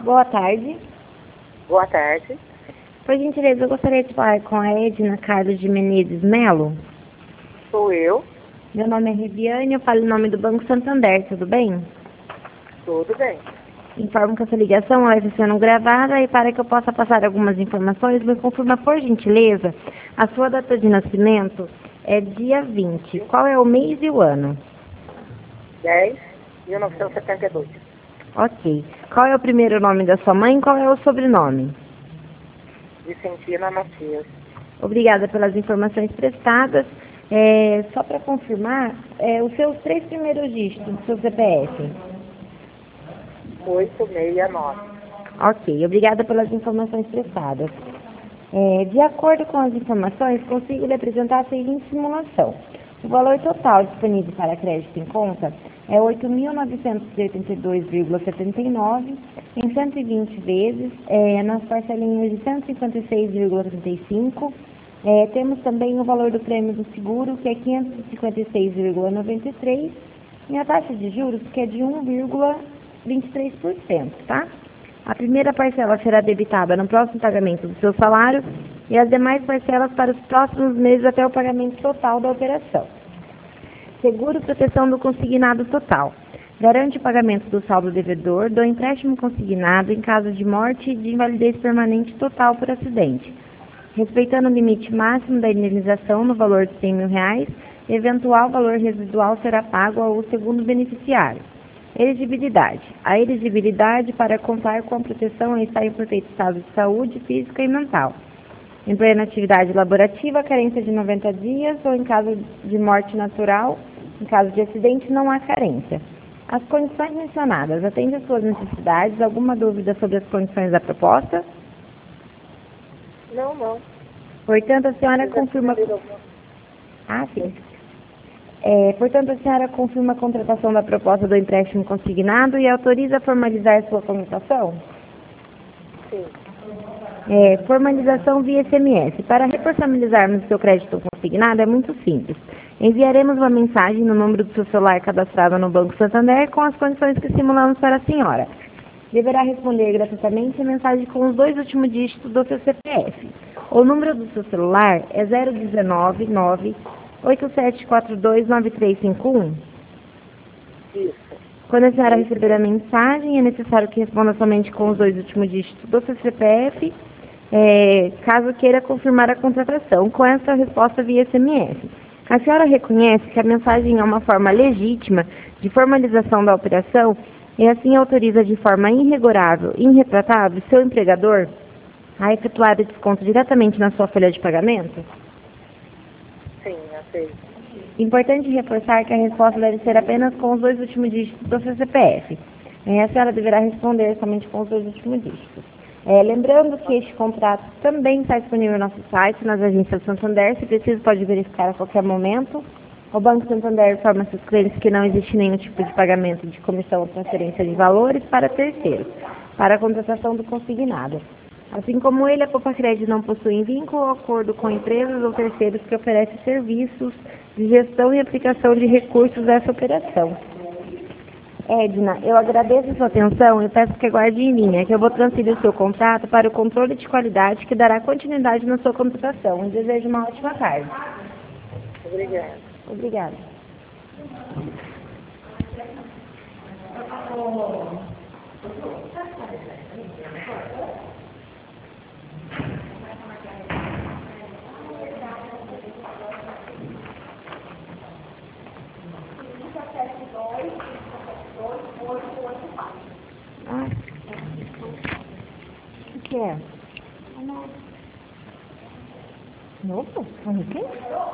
Boa tarde. Boa tarde. Por gentileza, eu gostaria de falar com a Edna Carlos de Menezes Melo. Sou eu. Meu nome é Riviane, eu falo em nome do Banco Santander, tudo bem? Tudo bem. Informo que essa ligação está sendo gravada e para que eu possa passar algumas informações, me confirma, por gentileza, a sua data de nascimento é dia 20. Qual é o mês e o ano? 10/1972. Ok. Qual é o primeiro nome da sua mãe e qual é o sobrenome? Vicentina Matias. Obrigada pelas informações prestadas. Só para confirmar, os seus 3 primeiros dígitos do seu CPF. 869. Ok, obrigada pelas informações prestadas. De acordo com as informações, consigo lhe apresentar a seguinte simulação. O valor total disponível para crédito em conta é 8.982,79 em 120 vezes, nas parcelinhas de 156,35. Temos também o valor do prêmio do seguro, que é 556,93, e a taxa de juros, que é de 1,23%, tá? A primeira parcela será debitada no próximo pagamento do seu salário e as demais parcelas para os próximos meses até o pagamento total da operação. Seguro proteção do consignado total. Garante o pagamento do saldo devedor do empréstimo consignado em caso de morte e de invalidez permanente total por acidente. Respeitando o limite máximo da indenização no valor de R$100.000, eventual valor residual será pago ao segundo beneficiário. Elegibilidade. A elegibilidade para contar com a proteção está em perfeito estado de saúde física e mental. Em plena atividade laborativa, carência de 90 dias ou em caso de morte natural, em caso de acidente, não há carência. As condições mencionadas atendem às suas necessidades? Alguma dúvida sobre as condições da proposta? Não. Portanto, a senhora confirma... Ah, sim. Portanto, a senhora confirma a contratação da proposta do empréstimo consignado e autoriza a formalizar sua comutação? Sim. Formalização via SMS. Para reformalizarmos o seu crédito consignado é muito simples. Enviaremos uma mensagem no número do seu celular cadastrado no Banco Santander com as condições que simulamos para a senhora. Deverá responder gratuitamente a mensagem com os 2 últimos dígitos do seu CPF. O número do seu celular é 019 987429351. Isso. Quando a senhora receber a mensagem, é necessário que responda somente com os 2 últimos dígitos do seu CPF, caso queira confirmar a contratação, com essa resposta via SMS. A senhora reconhece que a mensagem é uma forma legítima de formalização da operação e assim autoriza de forma irrevogável e irretratável seu empregador a efetuar o desconto diretamente na sua folha de pagamento? Sim, aceito. Importante reforçar que a resposta deve ser apenas com os 2 últimos dígitos do seu CPF. A senhora deverá responder somente com os 2 últimos dígitos. Lembrando que este contrato também está disponível no nosso site, nas agências Santander. Se preciso, pode verificar a qualquer momento. O Banco Santander informa seus clientes que não existe nenhum tipo de pagamento de comissão ou transferência de valores para terceiros, para a contratação do consignado. Assim como ele, a Copa Crédito não possui vínculo ou acordo com empresas ou terceiros que oferecem serviços de gestão e aplicação de recursos dessa operação. Edna, eu agradeço a sua atenção e peço que aguarde em linha, que eu vou transferir o seu contrato para o controle de qualidade que dará continuidade na sua contratação. Eu desejo uma ótima tarde. Obrigada. O que é? Novo? Quem?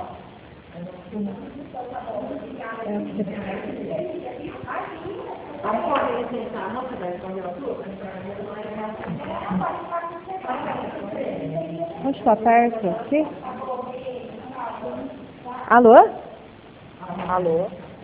Onde está perto? Aqui? Alô? Alô?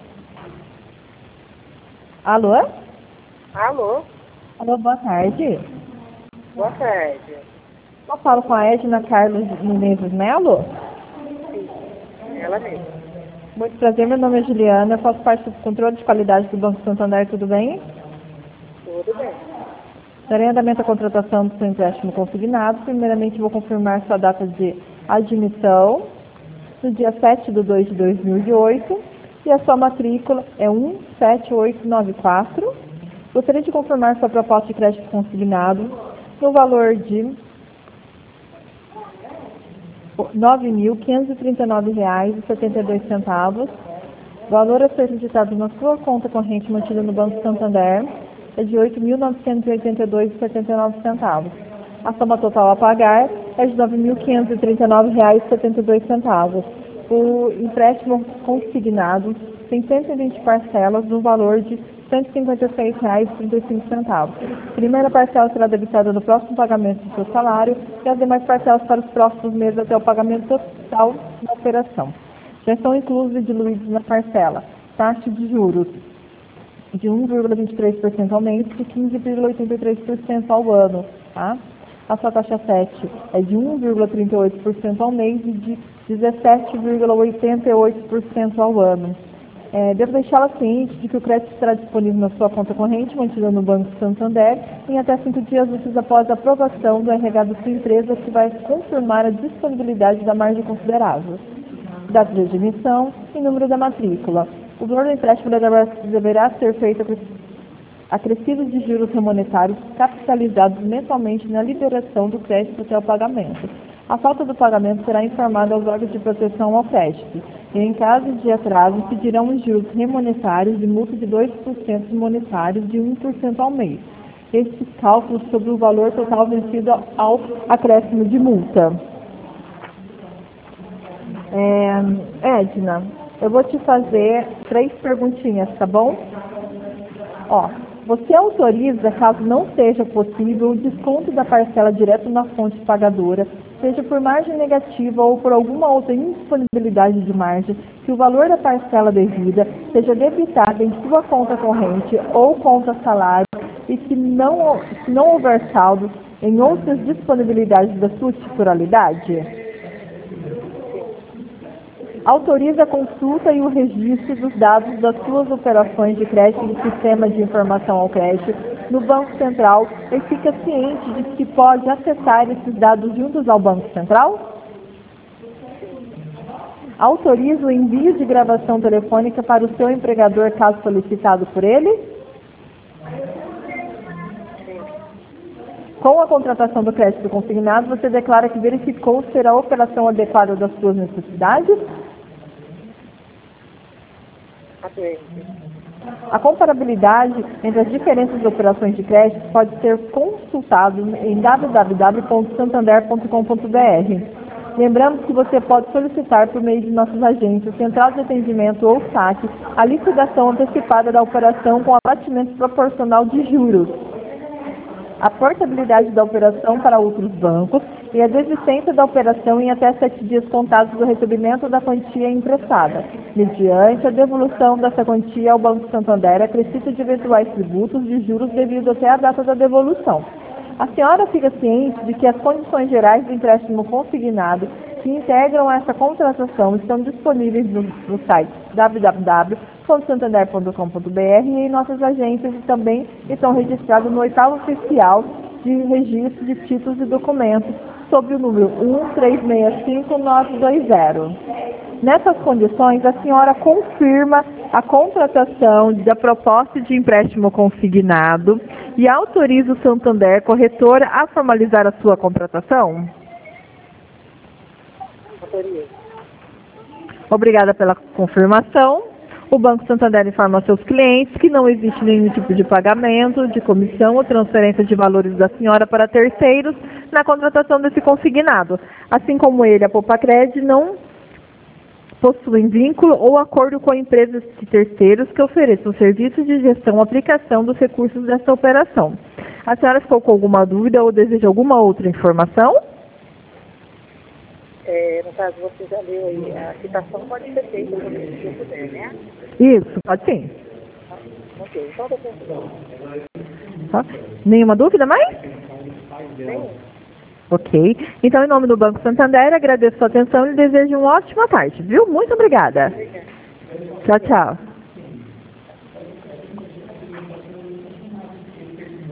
Alô? Alô? Alô, boa tarde. Boa tarde. Eu falo com a Edna Carlos Menezes Melo? Sim, ela mesma. Muito prazer, meu nome é Juliana, eu faço parte do controle de qualidade do Banco Santander, tudo bem? Tudo bem. Darei andamento à contratação do seu empréstimo consignado. Primeiramente, vou confirmar sua data de admissão, no dia 7/2/2008, e a sua matrícula é 17894. Gostaria de confirmar sua proposta de crédito consignado no valor de R$ 9.539,72. O valor a ser acreditado na sua conta corrente mantida no Banco Santander é de R$ 8.982,79. A soma total a pagar é de R$ 9.539,72. O empréstimo consignado tem 120 parcelas no valor de R$ 156,35. A primeira parcela será debitada no próximo pagamento do seu salário e as demais parcelas para os próximos meses até o pagamento total da operação. Já estão inclusos e diluídos na parcela taxa de juros de 1,23% ao mês e 15,83% ao ano. Tá? A sua taxa 7 é de 1,38% ao mês e de 17,88% ao ano. Devo deixá-la ciente de que o crédito estará disponível na sua conta corrente, mantida no Banco Santander, em até 5 dias úteis após a aprovação do RH da sua empresa, que vai confirmar a disponibilidade da margem considerável, data de admissão e número da matrícula. O valor do empréstimo deverá ser feito acrescido de juros remonetários capitalizados mensalmente na liberação do crédito até o pagamento. A falta do pagamento será informada aos órgãos de proteção ao crédito e, em caso de atraso, pedirão os juros remonetários de multa de 2% monetários de 1% ao mês. Estes cálculos sobre o valor total vencido ao acréscimo de multa. Edna, eu vou te fazer 3 perguntinhas, tá bom? Você autoriza, caso não seja possível, o desconto da parcela direto na fonte pagadora, seja por margem negativa ou por alguma outra indisponibilidade de margem, que o valor da parcela devida seja debitado em sua conta corrente ou conta salário e se não houver saldo em outras disponibilidades da sua titularidade? Autoriza a consulta e o registro dos dados das suas operações de crédito no Sistema de Informação ao Crédito no Banco Central e fica ciente de que pode acessar esses dados juntos ao Banco Central? Autoriza o envio de gravação telefônica para o seu empregador caso solicitado por ele? Com a contratação do crédito consignado, você declara que verificou ser a operação adequada das suas necessidades? A comparabilidade entre as diferentes operações de crédito pode ser consultado em www.santander.com.br. Lembramos que você pode solicitar por meio de nossos agentes, central de atendimento ou saque, a liquidação antecipada da operação com abatimento proporcional de juros, a portabilidade da operação para outros bancos e a desistência da operação em até 7 dias contados do recebimento da quantia emprestada, mediante a devolução dessa quantia ao Banco Santander, acrescido de eventuais tributos de juros devido até a data da devolução. A senhora fica ciente de que as condições gerais do empréstimo consignado que integram essa contratação estão disponíveis no site www.santander.com.br e em nossas agências e também estão registradas no 8º Oficial de Registro de Títulos e Documentos, sob o número 1365920. Nessas condições, a senhora confirma a contratação da proposta de empréstimo consignado e autoriza o Santander Corretora a formalizar a sua contratação? Autoriza. Obrigada pela confirmação. O Banco Santander informa aos seus clientes que não existe nenhum tipo de pagamento, de comissão ou transferência de valores da senhora para terceiros na contratação desse consignado. Assim como ele, a Popacred, não possuem vínculo ou acordo com empresas de terceiros que ofereçam serviços de gestão ou aplicação dos recursos dessa operação. A senhora ficou com alguma dúvida ou deseja alguma outra informação? No caso, você já leu aí, a citação pode ser feita quando eu puder, né? Isso, pode sim. Ok, então eu tenho. Tá. Nenhuma dúvida mais? Nenhum. Ok. Então, em nome do Banco Santander, agradeço a sua atenção e desejo uma ótima tarde, viu? Muito obrigada. Obrigada. Tchau, tchau.